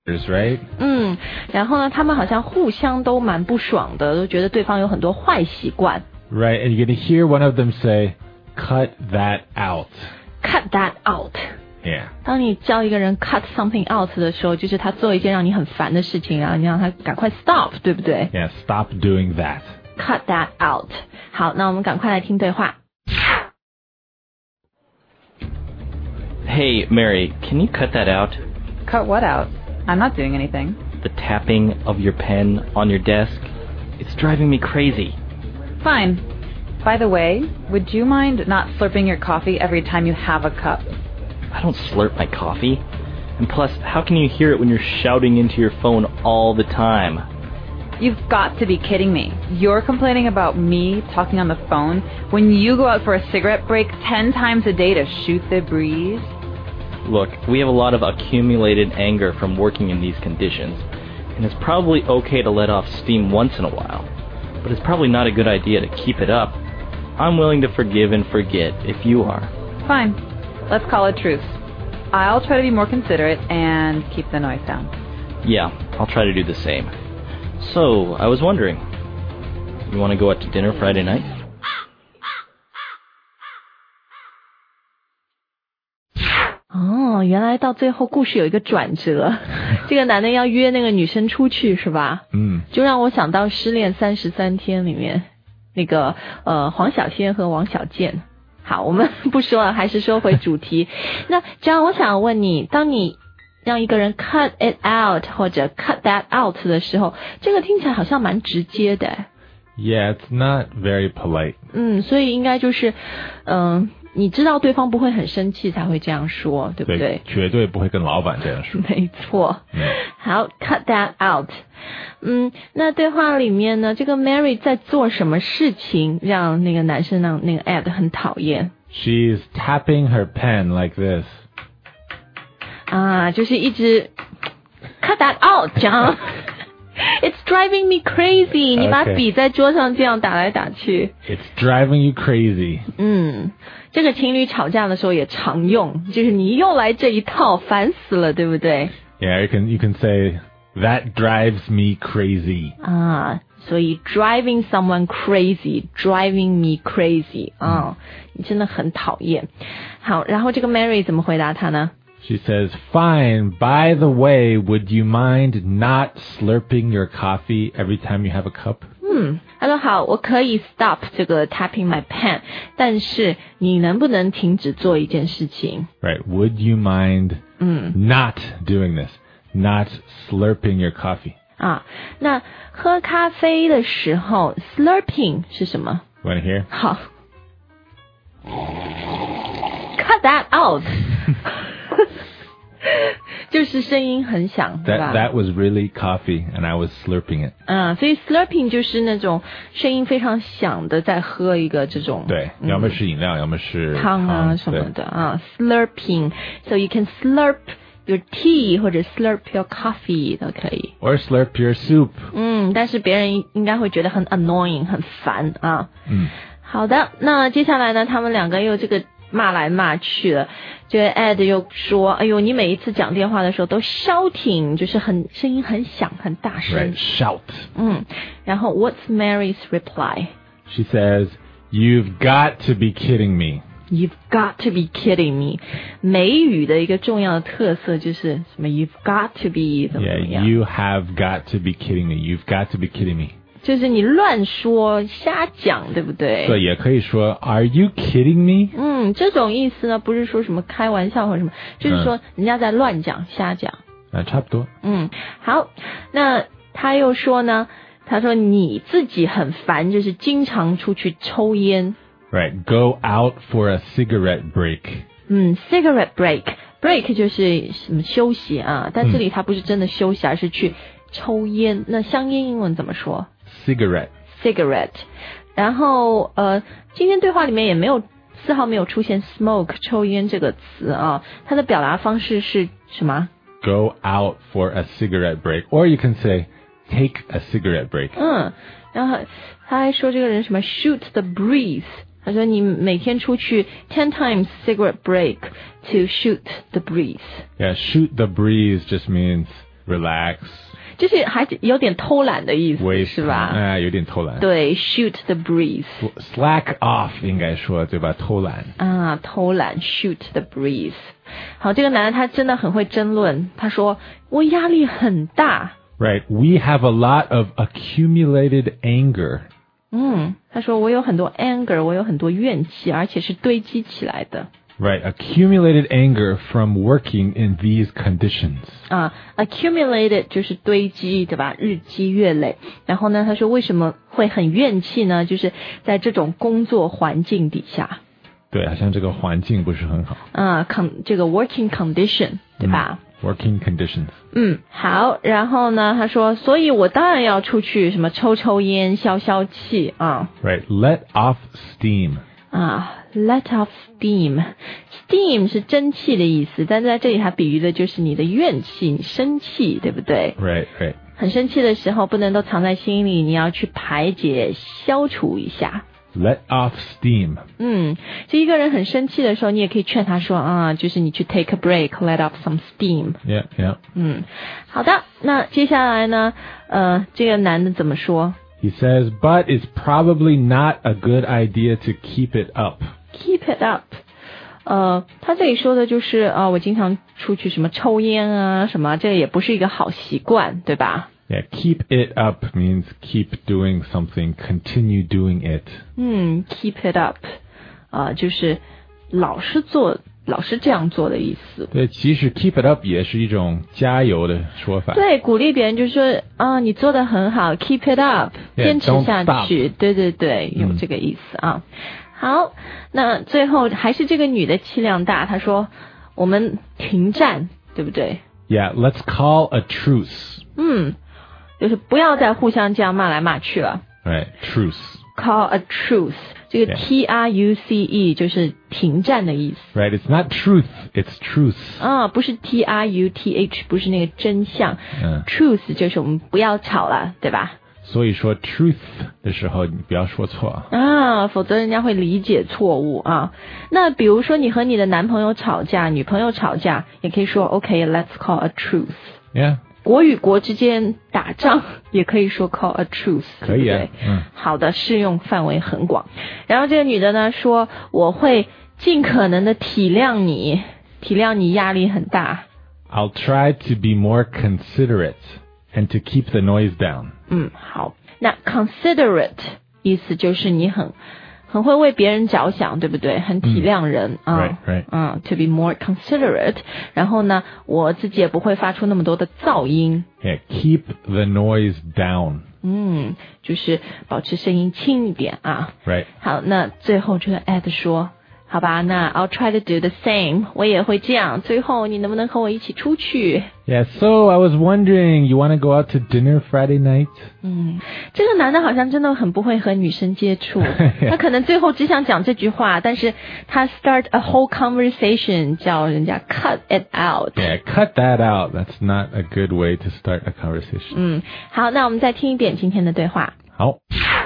right? 然后呢，他们好像互相都蛮不爽的，都觉得对方有很多坏习惯。 Right, and you're going to hear one of them say, cut that out. Cut that out. Yeah. 当你叫一个人 cut something out 的时候，就是他做一件让你很烦的事情，然后你让他赶快 stop， 对不对？ Yeah, stop doing that. Cut that out. 好，那我们赶快来听对话。 Hey, Mary, can you cut that out? Cut what out? I'm not doing anything. The tapping of your pen on your desk. It's driving me crazy. Fine. By the way, would you mind not slurping your coffee every time you have a cup? I don't slurp my coffee. And plus, how can you hear it when you're shouting into your phone all the time? You've got to be kidding me. You're complaining about me talking on the phone when you go out for a cigarette break 10 times a day to shoot the breeze? Look, we have a lot of accumulated anger from working in these conditions, and it's probably okay to let off steam once in a while, but it's probably not a good idea to keep it up. I'm willing to forgive and forget if you are. Fine. Let's call it truce. I'll try to be more considerate and keep the noise down. Yeah, I'll try to do the same. So, I was wondering, you want to go out to dinner Friday night? Oh, 原来到最后故事有一个转折，这个男的要约那个女生出去是吧？就让我想到《失恋33天》里面那个黄小仙和王小贱。好，我们不说了，还是说回主题。那这样我想问你，当你让一个人 cut it out 或者 cut that out 的时候，这个听起来好像蛮直接的。 Yeah, it's not very polite. 所以应该就是你知道对方不会很生气才会这样说，对不对？ 对，绝对不会跟老板这样说。 没错。好 cut that out。那对话里面呢，这个 Mary 在做什么事情让那个男生让那个 Ed 很讨厌？ She's tapping her pen like this. 就是一直 cut that out 这样。It's driving me crazy. 你把笔在桌上这样打来打去。 It's driving you crazy. 这个情侣吵架的时候也常用，就是你又来这一套，烦死了，对不对？ Yeah, you can say that drives me crazy. 所以 driving someone crazy, driving me crazy. 你真的很讨厌。好，然后这个 Mary 怎么回答他呢 ？She says, fine, by the way, would you mind not slurping your coffee every time you have a cup? 他说好，我可以 stop 这个 tapping my pen, 但是你能不能停止做一件事情 Right, would you mind not doing this, not slurping your coffee? 那喝咖啡的时候 slurping 是什么 You want to hear? 好 Cut that out 就是声音很响，对吧？ That was really coffee, and I was slurping it. 所以 slurping 就是那种声音非常响的，在喝一个这种对，要么是饮料，要么是汤什么的slurping. So you can slurp your tea 或者 slurp your coffee 都可以。 Or slurp your soup. 但是别人应该会觉得很 annoying 很烦好的，那接下来呢，他们两个又这个骂来骂去了，这个 Ed 又说，哎呦，你每一次讲电话的时候都 shouting， 就是声音很响很大声 Right, shout. 然后 what's Mary's reply? She says, you've got to be kidding me. You've got to be kidding me. 美语的一个重要的特色就是什么 You've got to be 怎么样 Yeah, you have got to be kidding me. You've got to be kidding me. 就是你乱说瞎讲，对不对？ 对，也可以说 Are you kidding me? 这种意思呢，不是说什么开玩笑或者什么，就是说人家在乱讲瞎讲。 差不多。 好，那他又说呢，他说你自己很烦，就是经常出去抽烟。 Right, go out for a cigarette break. Cigarette break 就是什么休息但这里他不是真的休息，而是去抽烟。那香烟英文怎么说？Cigarette。然后今天对话里面也没有4号没有出现 smoke 抽烟这个词它的表达方式是什么 ？Go out for a cigarette break, or you can say take a cigarette break. 然后他还说这个人什么 shoot the breeze。他说你每天出去10 times cigarette break to shoot the breeze. Yeah, shoot the breeze just means relax， 就是还有点偷懒的意思，是吧？ 有点偷懒。 对 ，shoot the breeze。slack off 应该说对吧？偷懒啊，偷懒 ，shoot the breeze。好，这个男的他真的很会争论，他说我压力很大。 Right, we have a lot of accumulated anger. 他说我有很多 anger， 我有很多怨气，而且是堆积起来的。 Right, accumulated anger from working in these conditions. Accumulated 就是堆积，对吧？日积月累。然后呢，他说为什么会很怨气呢？就是在这种工作环境底下。 对，好像这个环境不是很好。 这个 working condition， 对吧 ？Working conditions. 好，然后呢，他说，所以我当然要出去什么抽烟，消气啊。 Right, let off steam. Let off steam. Steam 是蒸汽的意思，但在这里它比喻的就是你的怨气，你生气，对不对？ Right. 很生气的时候，不能都藏在心里，你要去排解、消除一下。 Let off steam. 就一个人很生气的时候，你也可以劝他说就是你去 take a break, let off some steam. Yeah. 好的，那接下来呢，这个男的怎么说？ He says, but it's probably not a good idea to keep it up. Keep it up. 他这里说的就是我经常出去什么抽烟啊，什么，这个也不是一个好习惯，对吧 ？Yeah, keep it up means keep doing something, continue doing it. Keep it up, 就是老是这样做的意思。 对，其实 keep it up 也是一种加油的说法。 对，鼓励别人就是说你做得很好 ，keep it up， 坚持下去。对，有这个意思啊。好，那最后还是这个女的气量大，她说我们停战，对不对？ Yeah, let's call a truce. 就是不要再互相这样骂来骂去了。 Right, truce. Call a truce. 这个 T-R-U-C-E 就是停战的意思。 Right, it's not truth, it's truce. 不是 T-R-U-T-H， 不是那个真相。Truce 就是我们不要吵了，对吧？ 所以说 truth 的时候，你不要说错否则人家会理解错误啊。那比如说你和你的男朋友吵架、女朋友吵架，也可以说 OK, let's call a truce. Yeah. 国与国之间打仗也可以说 call a truce， 可以啊， 对不对？好的，适用范围很广。然后这个女的呢说，我会尽可能的体谅你压力很大。 I'll try to be more considerate and to keep the noise down. 好，那 considerate 意思就是你很会为别人着想，对不对？很体谅人 Right. To be more considerate. 然后呢，我自己也不会发出那么多的噪音。 Yeah, keep the noise down. 就是保持声音轻一点啊。 Right. 好，那最后这个 Ed 说，好吧，那 I'll try to do the same. 我也会这样。最后你能不能和我一起出去？ Yeah, so I was wondering, you want to go out to dinner Friday night? 这个男的好像真的很不会和女生接触。他可能最后只想讲这句话，但是他 start a whole conversation 叫人家 cut it out. Yeah, cut that out. That's not a good way to start a conversation. 好，那我们再听一遍今天的对话。 好。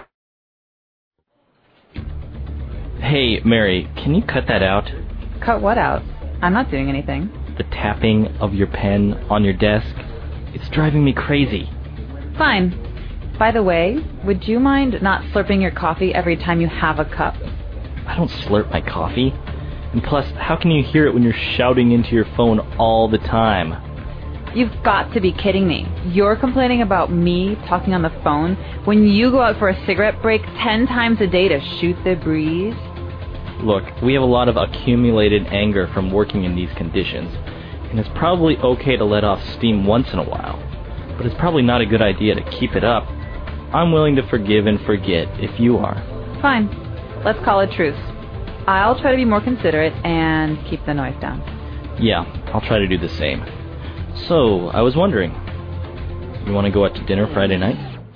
Hey, Mary, can you cut that out? Cut what out? I'm not doing anything. The tapping of your pen on your desk. It's driving me crazy. Fine. By the way, would you mind not slurping your coffee every time you have a cup? I don't slurp my coffee. And plus, how can you hear it when you're shouting into your phone all the time? You've got to be kidding me. You're complaining about me talking on the phone when you go out for a cigarette break 10 times a day to shoot the breeze? Look, we have a lot of accumulated anger from working in these conditions, and it's probably okay to let off steam once in a while, but it's probably not a good idea to keep it up. I'm willing to forgive and forget if you are. Fine. Let's call it truce. I'll try to be more considerate and keep the noise down. Yeah, I'll try to do the same. So, I was wondering, you want to go out to dinner Friday night?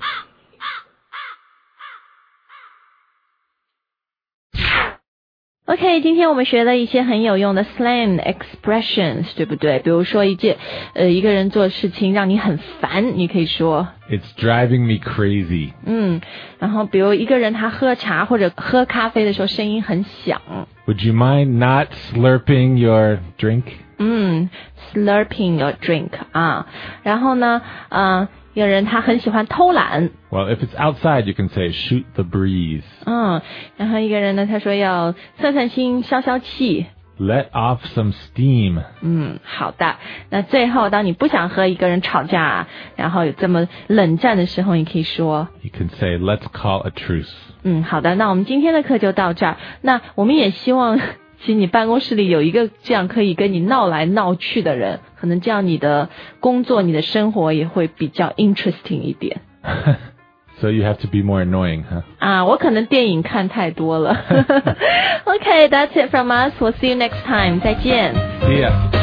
OK， 今天我们学了一些很有用的 slang expressions， 对不对？比如说一个人做事情让你很烦，你可以说 It's driving me crazy. 然后比如一个人他喝茶或者喝咖啡的时候声音很响。 Would you mind not slurping your drink? slurping your drink 啊，然后呢，有人他很喜欢偷懒。 Well, if it's outside, you can say shoot the breeze. 然后一个人呢，他说要散散心、消消气。 Let off some steam. 好的。那最后，当你不想和一个人吵架，然后有这么冷战的时候，你可以说 You can say, let's call a truce. 好的。那我们今天的课就到这儿。那我们也希望，其实你办公室里有一个这样可以跟你闹来闹去的人，可能这样你的工作、你的生活也会比较 interesting 一点。 So you have to be more annoying, huh? 我可能电影看太多了。Okay, that's it from us. We'll see you next time. 再见。 See ya.